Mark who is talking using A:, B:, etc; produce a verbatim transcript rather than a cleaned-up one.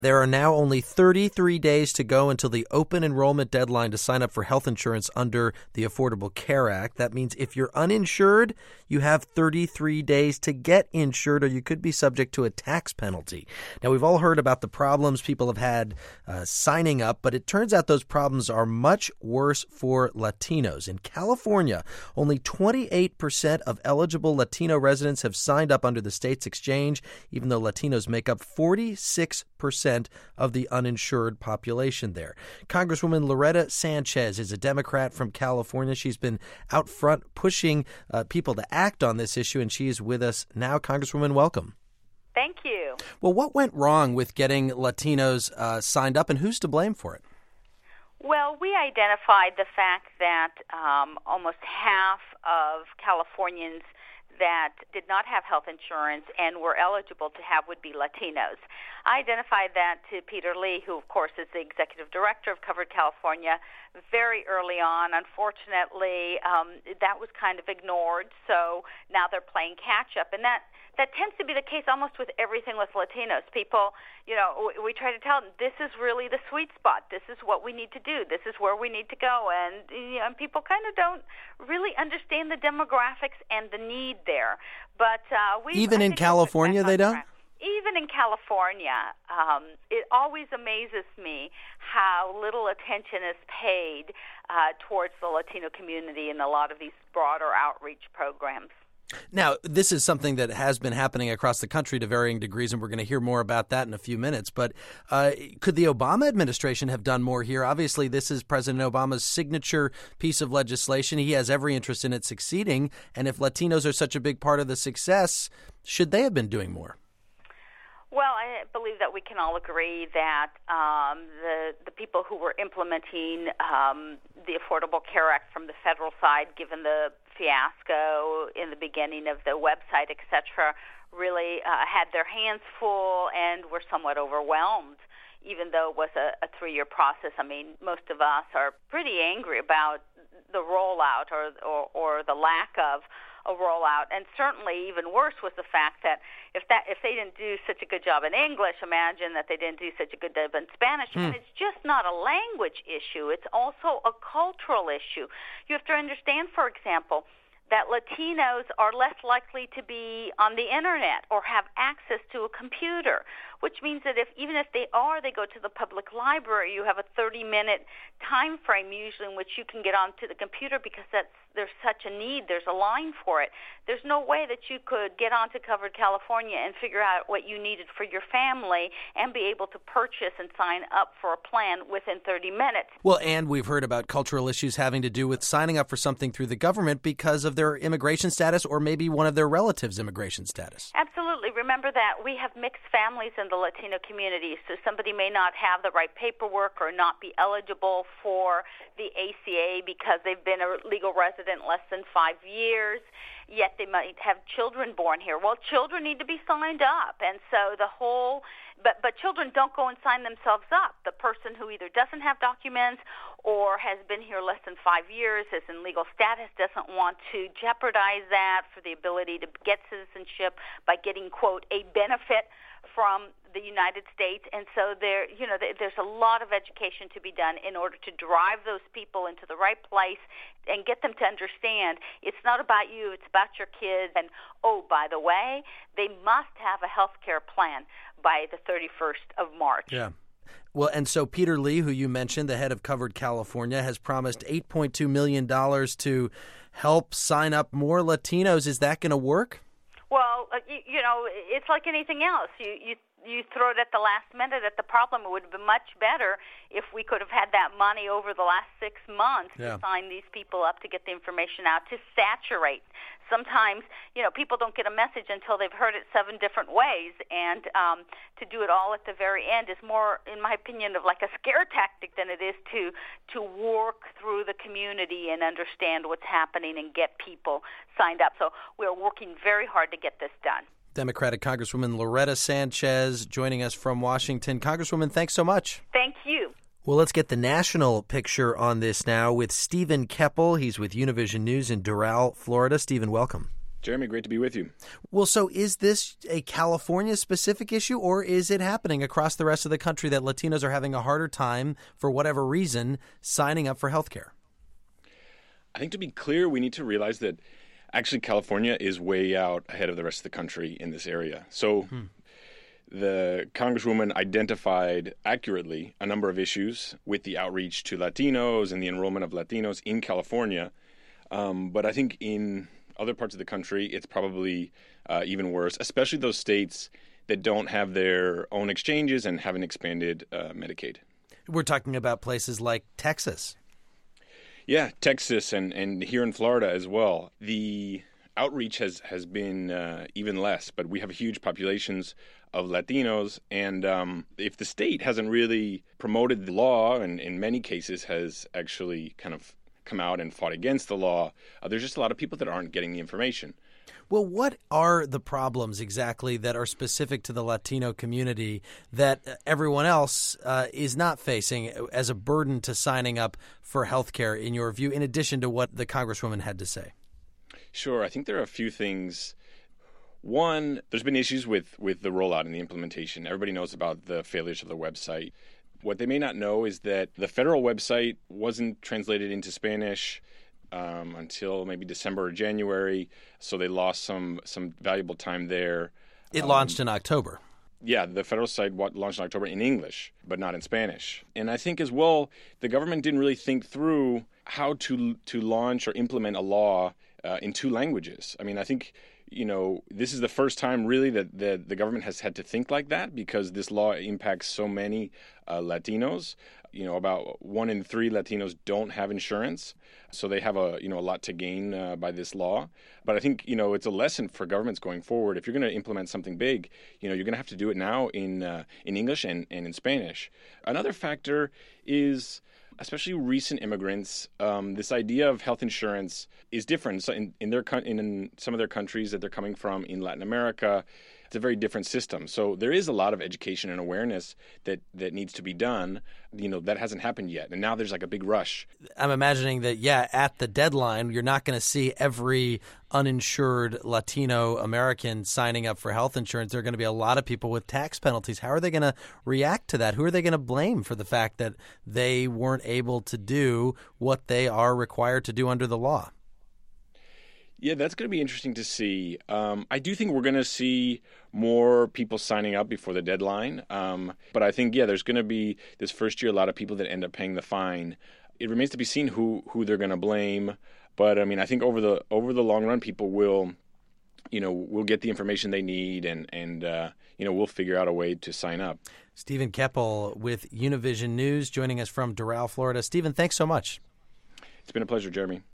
A: There are now only thirty-three days to go until the open enrollment deadline to sign up for health insurance under the Affordable Care Act. That means if you're uninsured, you have thirty-three days to get insured, or you could be subject to a tax penalty. Now, we've all heard about the problems people have had uh, signing up, but it turns out those problems are much worse for Latinos. In California, only twenty-eight percent of eligible Latino residents have signed up under the state's exchange, even though Latinos make up forty-six percent of the uninsured population there. Congresswoman Loretta Sanchez is a Democrat from California. She's been out front pushing uh, people to act on this issue, and she's with us now. Congresswoman, welcome.
B: Thank you.
A: Well, what went wrong with getting Latinos uh, signed up, and who's to blame for it?
B: Well, we identified the fact that um, almost half of Californians that did not have health insurance and were eligible to have would be Latinos. I identified that to Peter Lee, who, of course, is the executive director of Covered California, very early on. Unfortunately, um, that was kind of ignored, so now they're playing catch-up. And that, that tends to be the case almost with everything with Latinos. People, you know, we, we try to tell them, this is really the sweet spot. This is what we need to do. This is where we need to go. And, you know, and people kind of don't really understand the demographics and the need there. But uh, we
A: Even in California, they don't?
B: Even in California, um, it always amazes me how little attention is paid uh, towards the Latino community in a lot of these broader outreach programs.
A: Now, this is something that has been happening across the country to varying degrees, and we're going to hear more about that in a few minutes. But uh, could the Obama administration have done more here? Obviously, this is President Obama's signature piece of legislation. He has every interest in it succeeding. And if Latinos are such a big part of the success, should they have been doing more?
B: Well, I believe that we can all agree that um, the the people who were implementing um, the Affordable Care Act from the federal side, given the fiasco in the beginning of the website, et cetera, really uh, had their hands full and were somewhat overwhelmed, even though it was a, a three-year process. I mean, most of us are pretty angry about the rollout or, or, or the lack of a rollout, and certainly even worse was the fact that if that if they didn't do such a good job in English, imagine that they didn't do such a good job in Spanish. Mm. And it's just not a language issue; it's also a cultural issue. You have to understand, for example, that Latinos are less likely to be on the internet or have access to a computer, which means that if even if they are, they go to the public library, you have a thirty-minute time frame usually in which you can get onto the computer because that's there's such a need, there's a line for it. There's no way that you could get onto Covered California and figure out what you needed for your family and be able to purchase and sign up for a plan within thirty minutes.
A: Well, and we've heard about cultural issues having to do with signing up for something through the government because of their immigration status or maybe one of their relatives' immigration status.
B: Absolutely. Remember that we have mixed families in the Latino community, so somebody may not have the right paperwork or not be eligible for the A C A because they've been a legal resident less than five years, yet they might have children born here. Well, children need to be signed up, and so the whole But but children don't go and sign themselves up. The person who either doesn't have documents or has been here less than five years, is in legal status, doesn't want to jeopardize that for the ability to get citizenship by getting, quote, a benefit from the United States. And so there, you know, there's a lot of education to be done in order to drive those people into the right place and get them to understand it's not about you, it's about your kids. And, oh, by the way, they must have a health care plan by the thirty-first of March.
A: Yeah. Well, and so Peter Lee, who you mentioned, the head of Covered California, has promised eight point two million dollars to help sign up more Latinos. Is that going to work?
B: Well, uh, you, you know, it's like anything else. You, you you throw it at the last minute at the problem. It would have been much better if we could have had that money over the last six months yeah. to sign these people up, to get the information out, to saturate. Sometimes, you know, people don't get a message until they've heard it seven different ways, and um, to do it all at the very end is more, in my opinion, of like a scare tactic than it is to to work through the community and understand what's happening and get people signed up. So we're working very hard to get this done.
A: Democratic Congresswoman Loretta Sanchez joining us from Washington. Congresswoman, thanks so much.
B: Thank you.
A: Well, let's get the national picture on this now with Stephen Keppel. He's with Univision News in Doral, Florida. Stephen, welcome.
C: Jeremy, great to be with you.
A: Well, so is this a California-specific issue, or is it happening across the rest of the country that Latinos are having a harder time, for whatever reason, signing up for health care?
C: I think to be clear, we need to realize that actually California is way out ahead of the rest of the country in this area. So hmm. the Congresswoman identified accurately a number of issues with the outreach to Latinos and the enrollment of Latinos in California. Um, but I think in other parts of the country, it's probably uh, even worse, especially those states that don't have their own exchanges and haven't expanded uh, Medicaid.
A: We're talking about places like Texas.
C: Yeah, Texas and, and here in Florida as well. The outreach has, has been uh, even less, but we have huge populations of Latinos. And um, if the state hasn't really promoted the law and in many cases has actually kind of come out and fought against the law, uh, there's just a lot of people that aren't getting the information.
A: Well, what are the problems exactly that are specific to the Latino community that everyone else uh, is not facing as a burden to signing up for health care, in your view, in addition to what the Congresswoman had to say?
C: Sure. I think there are a few things. One, there's been issues with, with the rollout and the implementation. Everybody knows about the failures of the website. What they may not know is that the federal website wasn't translated into Spanish um, until maybe December or January, so they lost some some valuable time there.
A: It
C: um,
A: launched in October.
C: Yeah, the federal site launched in October in English, but not in Spanish. And I think as well, the government didn't really think through how to to launch or implement a law uh, in two languages. I mean, I think, you know, this is the first time really that the, the government has had to think like that, because this law impacts so many uh, Latinos. You know, about one in three Latinos don't have insurance, so they have a, you know, a lot to gain uh, by this law. But I think, you know, it's a lesson for governments going forward. If you're going to implement something big, you know, you're going to have to do it now in uh, in English and, and in Spanish. Another factor is, especially recent immigrants, um, this idea of health insurance is different. So in, in their in, in some of their countries that they're coming from in Latin America, it's a very different system. So there is a lot of education and awareness that, that needs to be done. You know, that hasn't happened yet. And now there's like a big rush.
A: I'm imagining that, yeah, at the deadline, you're not going to see every uninsured Latino American signing up for health insurance. There are going to be a lot of people with tax penalties. How are they going to react to that? Who are they going to blame for the fact that they weren't able to do what they are required to do under the law?
C: Yeah, that's going to be interesting to see. Um, I do think we're going to see more people signing up before the deadline. Um, but I think, yeah, there's going to be this first year a lot of people that end up paying the fine. It remains to be seen who, who they're going to blame. But, I mean, I think over the over the long run, people will, you know, will get the information they need and, and uh, you know, we'll figure out a way to sign up.
A: Stephen Keppel with Univision News joining us from Doral, Florida. Stephen, thanks so much.
C: It's been a pleasure, Jeremy.